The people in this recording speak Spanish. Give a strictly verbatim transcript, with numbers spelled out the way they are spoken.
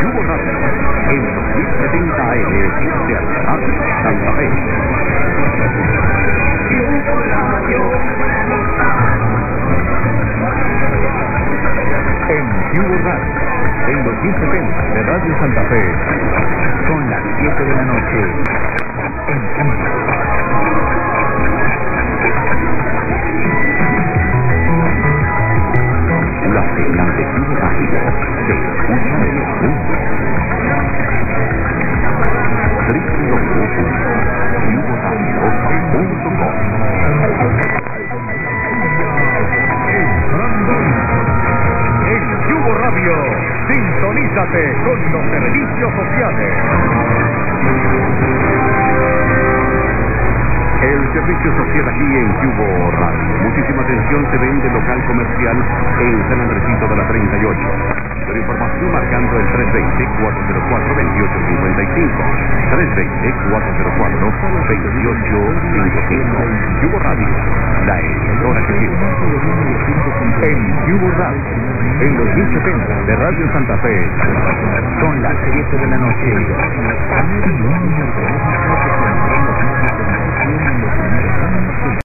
Yugo Radio, en dos mil setenta A M de Radio Santa Fe. Yugo Radio. En Yugo Radio, en dos mil setenta de Radio Santa Fe, son las siete de la noche, en punto. La señal de Yugo Radio se escucha en el mundo. doble u doble u doble u punto yugo radio punto com. En Yugo Radio, sintonízate con los servicios sociales. El servicio social aquí en Yugo Radio. Muchísima atención, se vende local comercial en San Andresito de la treinta y ocho. Pero información marcando el tres dos cero, cuatro cero cuatro, dos ocho cinco cinco. tres dos cero, cuatro cero cuatro, dos ocho cinco cinco. Yugo Radio, la emisora que sirve. En Yugo Radio, en dos mil setenta de Radio Santa Fe, son las siete de la noche.